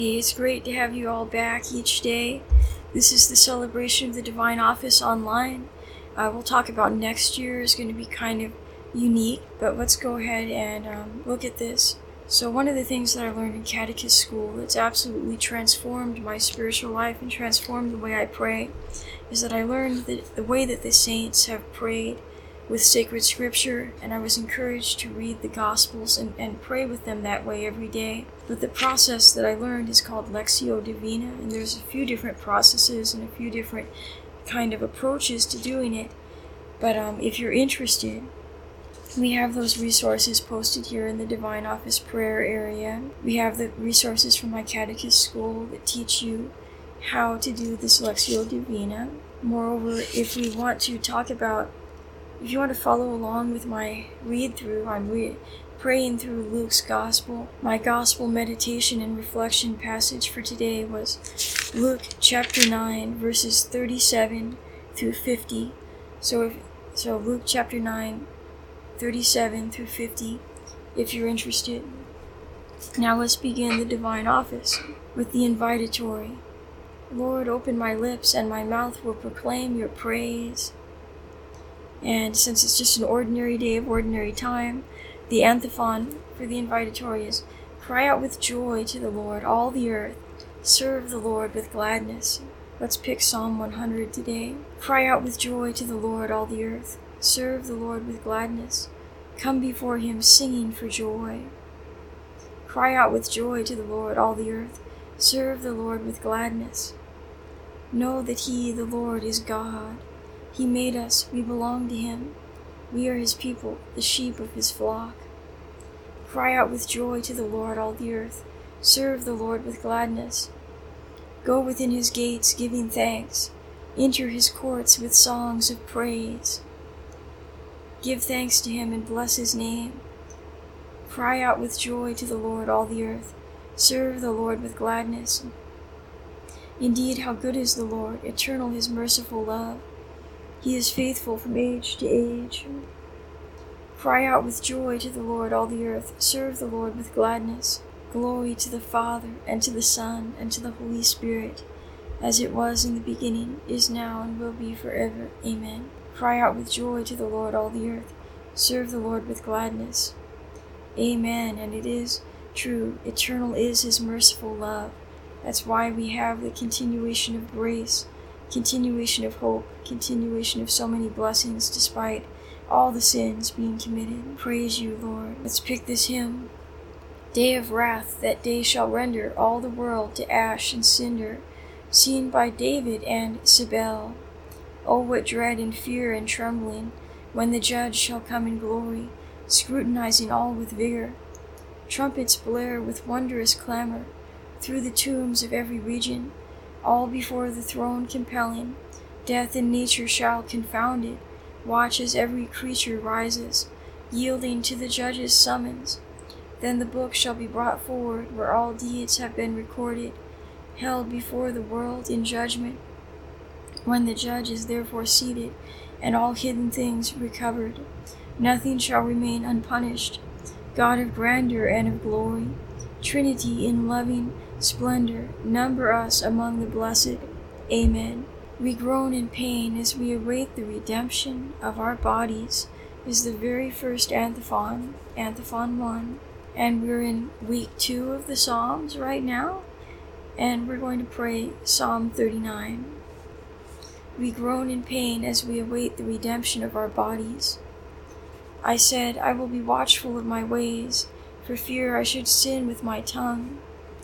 It's great to have you all back each day. This is the celebration of the Divine Office online. We'll talk about next year is going to be kind of unique, but let's go ahead and look at this. So one of the things that I learned in catechist school that's absolutely transformed my spiritual life and transformed the way I pray is that I learned that the way that the saints have prayed with sacred scripture, and I was encouraged to read the Gospels and pray with them that way every day. But the process that I learned is called Lectio Divina, and there's a few different processes and a few different kind of approaches to doing it. But if you're interested, we have those resources posted here in the Divine Office prayer area. We have the resources from my catechist school that teach you how to do this Lectio Divina. Moreover, if you want to follow along with my read-through, I'm praying through Luke's Gospel. My Gospel meditation and reflection passage for today was Luke chapter 9, verses 37 through 50. So Luke chapter 9, 37 through 50, if you're interested. Now let's begin the Divine Office with the invitatory. Lord, open my lips, and my mouth will proclaim your praise. And since it's just an ordinary day of ordinary time, the antiphon for the invitatory is, cry out with joy to the Lord, all the earth. Serve the Lord with gladness. Let's pick Psalm 100 today. Cry out with joy to the Lord, all the earth. Serve the Lord with gladness. Come before him singing for joy. Cry out with joy to the Lord, all the earth. Serve the Lord with gladness. Know that he, the Lord, is God. He made us, we belong to him. We are his people, the sheep of his flock. Cry out with joy to the Lord, all the earth. Serve the Lord with gladness. Go within his gates, giving thanks. Enter his courts with songs of praise. Give thanks to him and bless his name. Cry out with joy to the Lord, all the earth. Serve the Lord with gladness. Indeed, how good is the Lord, eternal his merciful love. He is faithful from age to age. Cry out with joy to the Lord, all the earth. Serve the Lord with gladness. Glory to the Father, and to the Son, and to the Holy Spirit, as it was in the beginning, is now, and will be forever. Amen. Cry out with joy to the Lord, all the earth. Serve the Lord with gladness. Amen. And it is true. Eternal is his merciful love. That's why we have the continuation of grace, continuation of hope, continuation of so many blessings despite all the sins being committed. Praise you, Lord. Let's pick this hymn. Day of wrath, that day shall render all the world to ash and cinder, seen by David and Sibel. Oh, what dread and fear and trembling, when the judge shall come in glory, scrutinizing all with vigor. Trumpets blare with wondrous clamor through the tombs of every region, all before the throne compelling. Death and nature shall confound it. Watch as every creature rises, yielding to the judge's summons. Then the book shall be brought forward, where all deeds have been recorded, held before the world in judgment. When the judge is therefore seated, and all hidden things recovered, nothing shall remain unpunished. God of grandeur and of glory, Trinity in loving splendor, number us among the blessed. Amen. We groan in pain as we await the redemption of our bodies is the very first antiphon, antiphon 1. And we're in week 2 of the Psalms right now, and we're going to pray Psalm 39. We groan in pain as we await the redemption of our bodies. I said, I will be watchful of my ways, for fear I should sin with my tongue.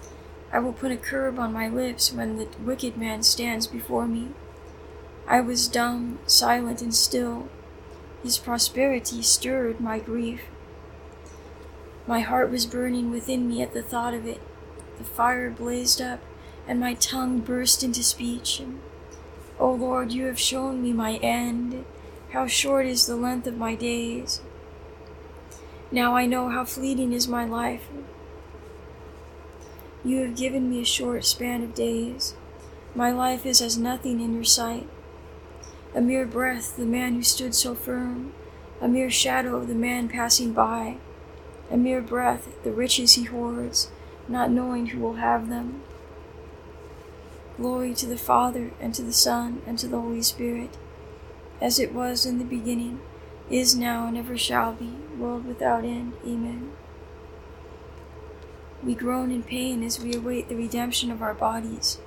I will put a curb on my lips when the wicked man stands before me. I was dumb, silent, and still. His prosperity stirred my grief. My heart was burning within me at the thought of it. The fire blazed up, and my tongue burst into speech. O Lord, you have shown me my end. How short is the length of my days. Now I know how fleeting is my life. You have given me a short span of days. My life is as nothing in your sight. A mere breath, the man who stood so firm. A mere shadow, the man passing by. A mere breath, the riches he hoards. not knowing who will have them. Glory to the Father, and to the Son, and to the Holy Spirit, as it was in the beginning, is now, and ever shall be, world without end. Amen. We groan in pain as we await the redemption of our bodies.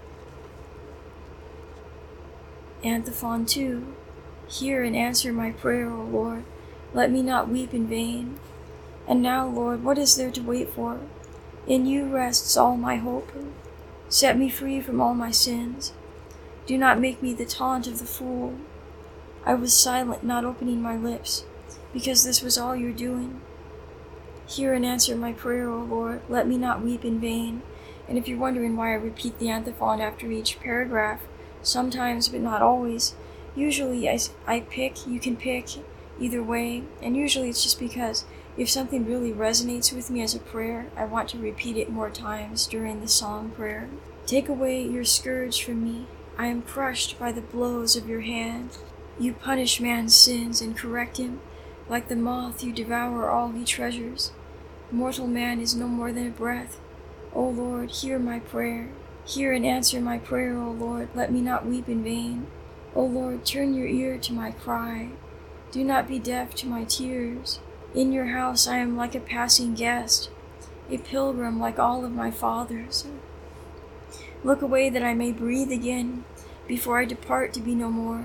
Antiphon 2. Hear and answer my prayer, O Lord. Let me not weep in vain. And now, Lord, what is there to wait for? In you rests all my hope. Set me free from all my sins. Do not make me the taunt of the fool. I was silent, not opening my lips, because this was all your doing. Hear and answer my prayer, O Lord. Let me not weep in vain. And if you're wondering why I repeat the antiphon after each paragraph, sometimes but not always, usually I pick, you can pick either way, and usually it's just because if something really resonates with me as a prayer, I want to repeat it more times during the song prayer. Take away your scourge from me. I am crushed by the blows of your hand. You punish man's sins and correct him. Like the moth, you devour all he treasures. Mortal man is no more than a breath. O Lord, hear my prayer. Hear and answer my prayer, O Lord. Let me not weep in vain. O Lord, turn your ear to my cry. Do not be deaf to my tears. In your house I am like a passing guest, a pilgrim like all of my fathers. Look away that I may breathe again, before I depart to be no more.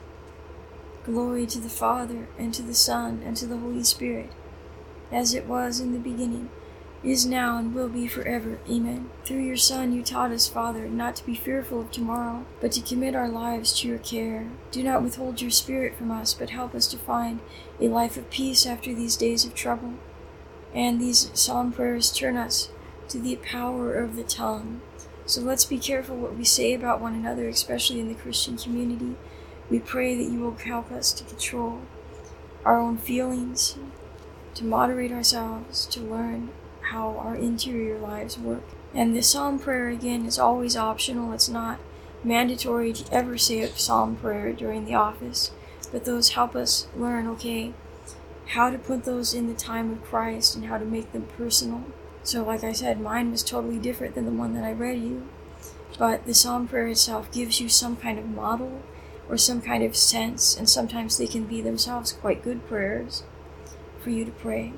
Glory to the Father, and to the Son, and to the Holy Spirit, as it was in the beginning, is now, and will be forever. Amen. Through your Son you taught us, Father, not to be fearful of tomorrow, but to commit our lives to your care. Do not withhold your Spirit from us, but help us to find a life of peace after these days of trouble. And these psalm prayers turn us to the power of the tongue. So let's be careful what we say about one another, especially in the Christian community. We pray that you will help us to control our own feelings, to moderate ourselves, to learn how our interior lives work. And the psalm prayer, again, is always optional. It's not mandatory to ever say a psalm prayer during the office, but those help us learn, okay, how to put those in the time of Christ and how to make them personal. So like I said, mine was totally different than the one that I read you, but the psalm prayer itself gives you some kind of model or some kind of sense, and sometimes they can be themselves quite good prayers for you to pray.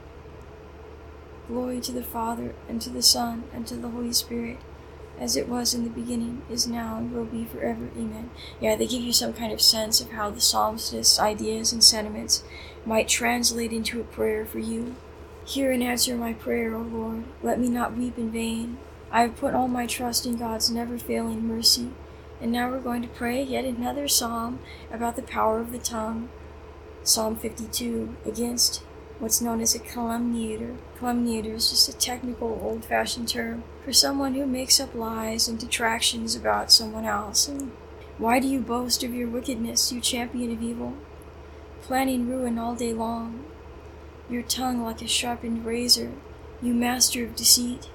Glory to the Father, and to the Son, and to the Holy Spirit, as it was in the beginning, is now, and will be forever. Amen. Yeah, they give you some kind of sense of how the psalmist's ideas and sentiments might translate into a prayer for you. Hear and answer my prayer, O Lord. Let me not weep in vain. I have put all my trust in God's never-failing mercy. And now we're going to pray yet another psalm about the power of the tongue. Psalm 52, against what's known as a calumniator. Calumniator is just a technical, old-fashioned term for someone who makes up lies and detractions about someone else. And why do you boast of your wickedness, you champion of evil, planning ruin all day long? Your tongue like a sharpened razor, you master of deceit.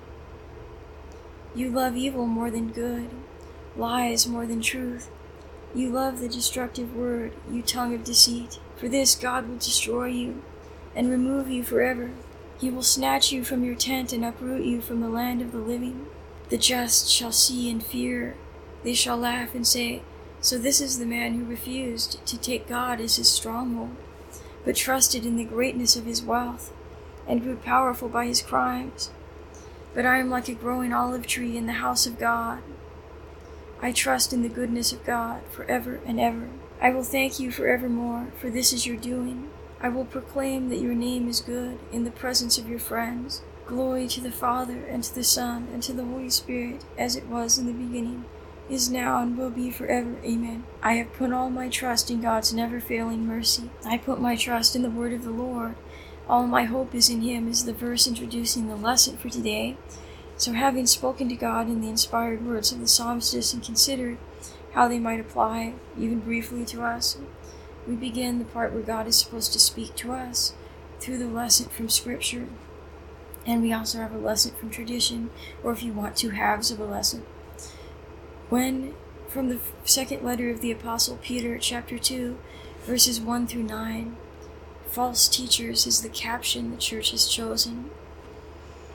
You love evil more than good, lies more than truth. You love the destructive word, you tongue of deceit. For this God will destroy you and remove you forever. He will snatch you from your tent and uproot you from the land of the living. The just shall see and fear. They shall laugh and say, so this is the man who refused to take God as his stronghold, but trusted in the greatness of his wealth, and grew powerful by his crimes. But I am like a growing olive tree in the house of God. I trust in the goodness of God forever and ever. I will thank you forevermore, for this is your doing. I will proclaim that your name is good in the presence of your friends. Glory to the Father, and to the Son, and to the Holy Spirit, as it was in the beginning, is now, and will be forever. Amen. I have put all my trust in God's never-failing mercy. I put my trust in the word of the Lord. All my hope is in him, is the verse introducing the lesson for today. So having spoken to God in the inspired words of the psalmist and considered how they might apply, even briefly, to us, we begin the part where God is supposed to speak to us through the lesson from Scripture. And we also have a lesson from tradition, or if you want, two halves of a lesson. When, from the second letter of the Apostle Peter, chapter 2, verses 1 through 9, false teachers is the caption the church has chosen.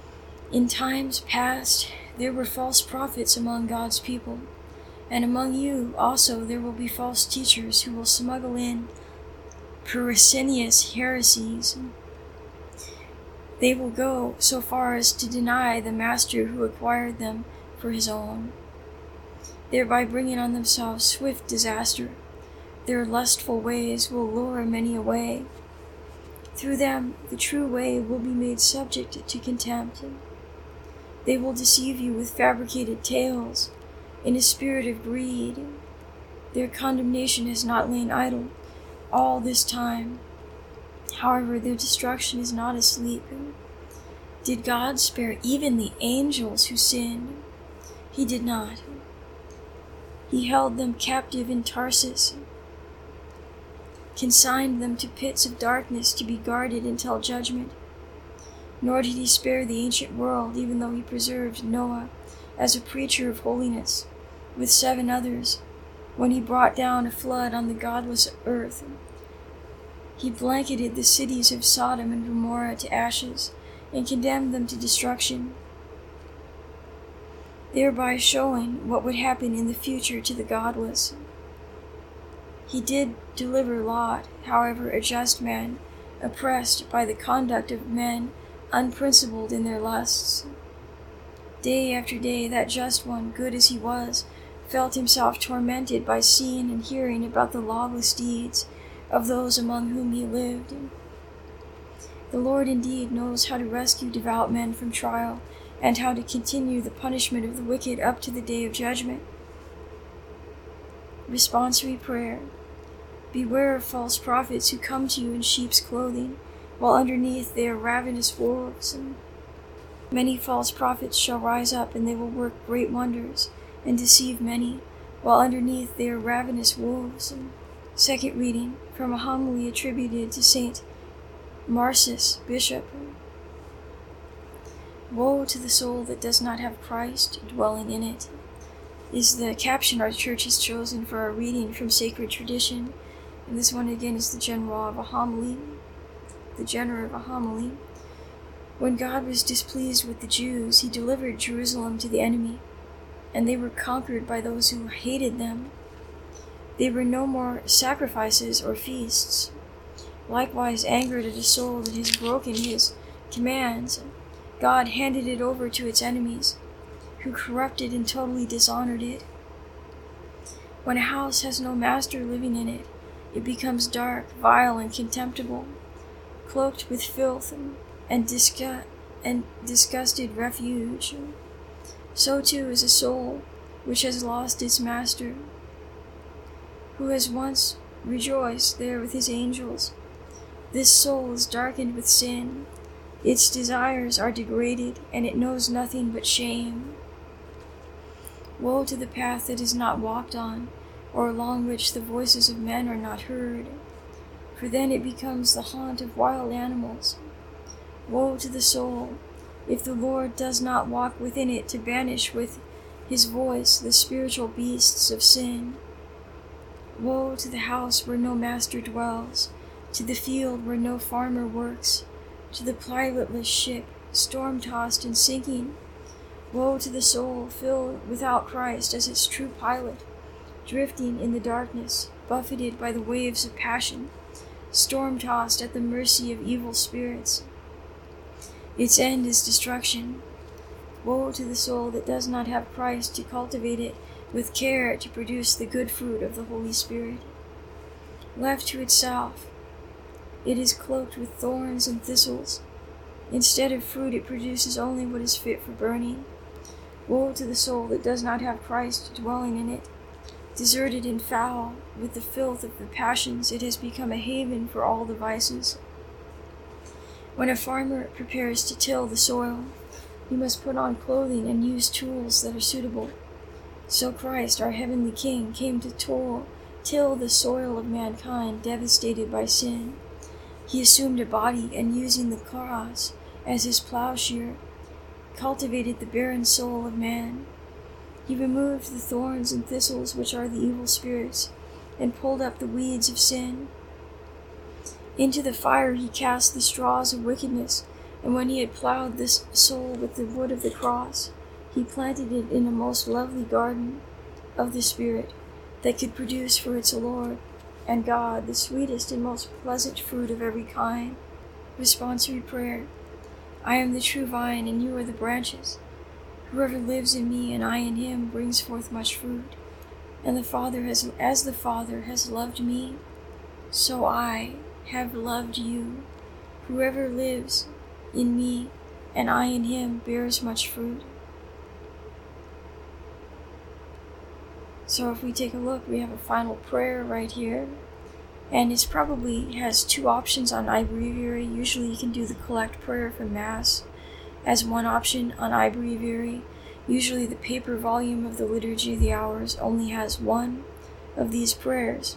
In times past, there were false prophets among God's people, and among you also there will be false teachers who will smuggle in Puritanious heresies. They will go so far as to deny the master who acquired them for his own, thereby bringing on themselves swift disaster. Their lustful ways will lure many away. Through them, the true way will be made subject to contempt. They will deceive you with fabricated tales, in a spirit of greed. Their condemnation has not lain idle all this time. However, their destruction is not asleep. Did God spare even the angels who sinned? He did not. He held them captive in Tarsus, consigned them to pits of darkness to be guarded until judgment. Nor did he spare the ancient world, even though he preserved Noah as a preacher of holiness, with 7 others, when he brought down a flood on the godless earth. He blanketed the cities of Sodom and Gomorrah to ashes, and condemned them to destruction, thereby showing what would happen in the future to the godless. He did deliver Lot, however, a just man, oppressed by the conduct of men unprincipled in their lusts. Day after day, that just one, good as he was, felt himself tormented by seeing and hearing about the lawless deeds of those among whom he lived. The Lord indeed knows how to rescue devout men from trial, and how to continue the punishment of the wicked up to the day of judgment. Responsory prayer. Beware of false prophets who come to you in sheep's clothing, while underneath they are ravenous wolves. Many false prophets shall rise up, and they will work great wonders, and deceive many, while underneath they are ravenous wolves. Second reading from a homily attributed to Saint Marcius, Bishop. Woe to the soul that does not have Christ dwelling in it, is the caption our church has chosen for our reading from sacred tradition. And this one again is the genre of a homily. When God was displeased with the Jews, he delivered Jerusalem to the enemy, and they were conquered by those who hated them. There were no more sacrifices or feasts. Likewise, angered at a soul that has broken his commands, God handed it over to its enemies, who corrupted and totally dishonored it. When a house has no master living in it, it becomes dark, vile, and contemptible, cloaked with filth and disgusted refuge. So too is a soul which has lost its master, who has once rejoiced there with his angels. This soul is darkened with sin. Its desires are degraded, and it knows nothing but shame. Woe to the path that is not walked on, or along which the voices of men are not heard, for then it becomes the haunt of wild animals. Woe to the soul, if the Lord does not walk within it to banish with his voice the spiritual beasts of sin. Woe to the house where no master dwells, to the field where no farmer works, to the pilotless ship, storm-tossed and sinking. Woe to the soul filled without Christ as its true pilot, drifting in the darkness, buffeted by the waves of passion, storm-tossed at the mercy of evil spirits. Its end is destruction. Woe to the soul that does not have Christ to cultivate it with care to produce the good fruit of the Holy Spirit. Left to itself, it is cloaked with thorns and thistles. Instead of fruit, it produces only what is fit for burning. Woe to the soul that does not have Christ dwelling in it. Deserted and foul, with the filth of the passions, it has become a haven for all the vices. When a farmer prepares to till the soil, he must put on clothing and use tools that are suitable. So Christ, our heavenly King, came to till the soil of mankind devastated by sin. He assumed a body, and using the cross as his plowshare, cultivated the barren soul of man. He removed the thorns and thistles which are the evil spirits, and pulled up the weeds of sin. Into the fire he cast the straws of wickedness, And when he had plowed this soul with the wood of the cross, he planted it in a most lovely garden of the Spirit that could produce for its Lord and God the sweetest and most pleasant fruit of every kind. Responsory prayer. I am the true vine, and you are the branches. Whoever lives in me and I in him brings forth much fruit. And as the Father has loved me, so I have loved you. Whoever lives in me and I in him bears much fruit. So if we take a look, we have a final prayer right here. And it probably has two options on iBreviary. Usually you can do the collect prayer for Mass as one option on iBreviary. Usually the paper volume of the Liturgy of the Hours only has one of these prayers,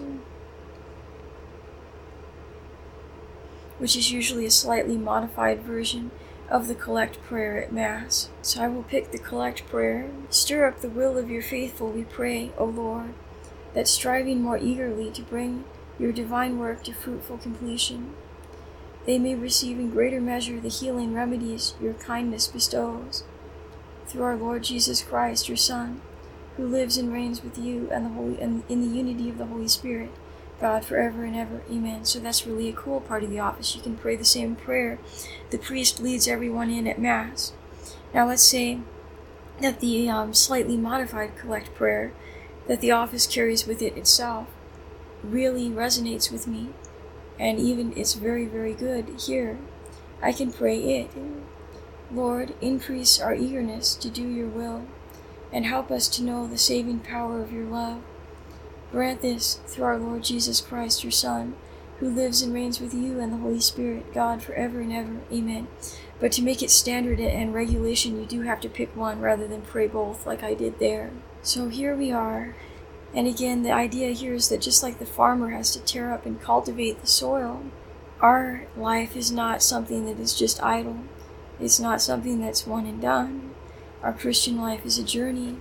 which is usually a slightly modified version of the collect prayer at Mass. So I will pick the collect prayer. Stir up the will of your faithful, we pray, O Lord, that striving more eagerly to bring your divine work to fruitful completion, they may receive in greater measure the healing remedies your kindness bestows. Through our Lord Jesus Christ, your Son, who lives and reigns with you and in the unity of the Holy Spirit, God forever and ever. Amen. So that's really a cool part of the office. You can pray the same prayer the priest leads everyone in at Mass. Now let's say that the slightly modified collect prayer that the office carries with it itself really resonates with me, and even it's very, very good here. I can pray it. Lord, increase our eagerness to do your will, and help us to know the saving power of your love. Grant this through our Lord Jesus Christ, your Son, who lives and reigns with you and the Holy Spirit, God forever and ever. Amen. But to make it standard and regulation, you do have to pick one rather than pray both like I did there. So here we are. And again, the idea here is that just like the farmer has to tear up and cultivate the soil, our life is not something that is just idle. It's not something that's one and done. Our Christian life is a journey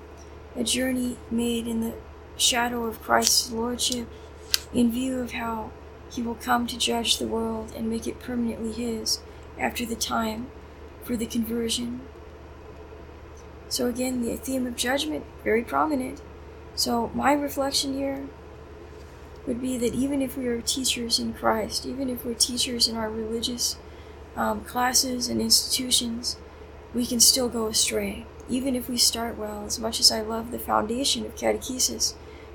made in the shadow of Christ's Lordship, in view of how he will come to judge the world and make it permanently his after the time for the conversion. So again, the theme of judgment, very prominent. So my reflection here would be that even if we are teachers in Christ, even if we're teachers in our religious classes and institutions, we can still go astray. Even if we start well, as much as I love the foundation of catechesis,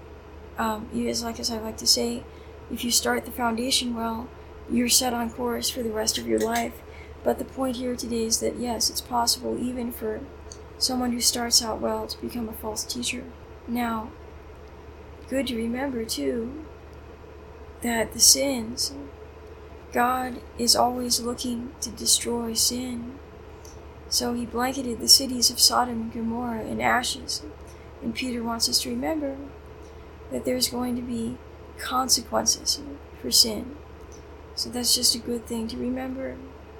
as I like to say, if you start the foundation well, you're set on course for the rest of your life. But the point here today is that yes, it's possible even for someone who starts out well to become a false teacher. Now, good to remember too that the sins, God is always looking to destroy sin. So he blanketed the cities of Sodom and Gomorrah in ashes. And Peter wants us to remember that there's going to be consequences for sin. So that's just a good thing to remember.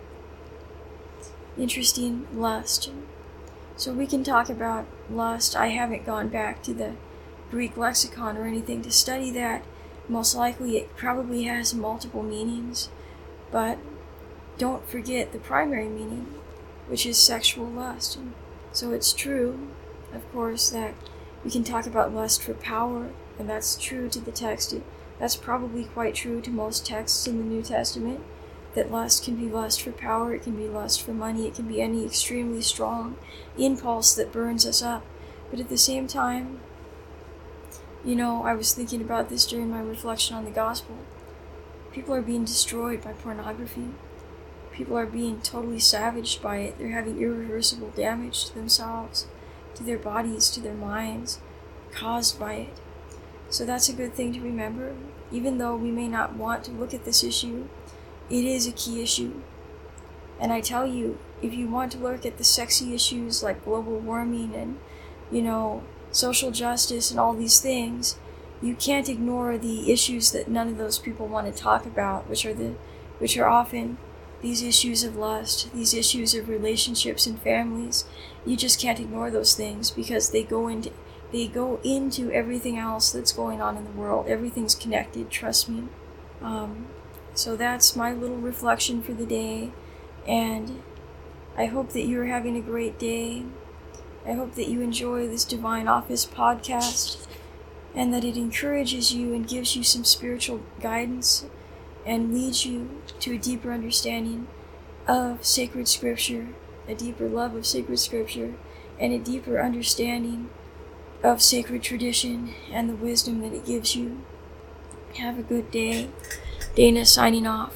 Interesting, lust. So we can talk about lust. I haven't gone back to the Greek lexicon or anything to study that. Most likely it probably has multiple meanings. But don't forget the primary meaning, which is sexual lust. So it's true, of course, that we can talk about lust for power, and that's true to the text. That's probably quite true to most texts in the New Testament, that lust can be lust for power, it can be lust for money, it can be any extremely strong impulse that burns us up. But at the same time, I was thinking about this during my reflection on the gospel. People are being destroyed by pornography. People are being totally savaged by it. They're having irreversible damage to themselves, to their bodies, to their minds, caused by it. So that's a good thing to remember. Even though we may not want to look at this issue, it is a key issue. And I tell you, if you want to look at the sexy issues like global warming and, social justice and all these things, you can't ignore the issues that none of those people want to talk about, which are often these issues of lust, these issues of relationships and families. You just can't ignore those things because they go into everything else that's going on in the world. Everything's connected, trust me. So that's my little reflection for the day. And I hope that you are having a great day. I hope that you enjoy this Divine Office podcast and that it encourages you and gives you some spiritual guidance and leads you to a deeper understanding of sacred scripture, a deeper love of sacred scripture, and a deeper understanding of sacred tradition and the wisdom that it gives you. Have a good day. Dana signing off.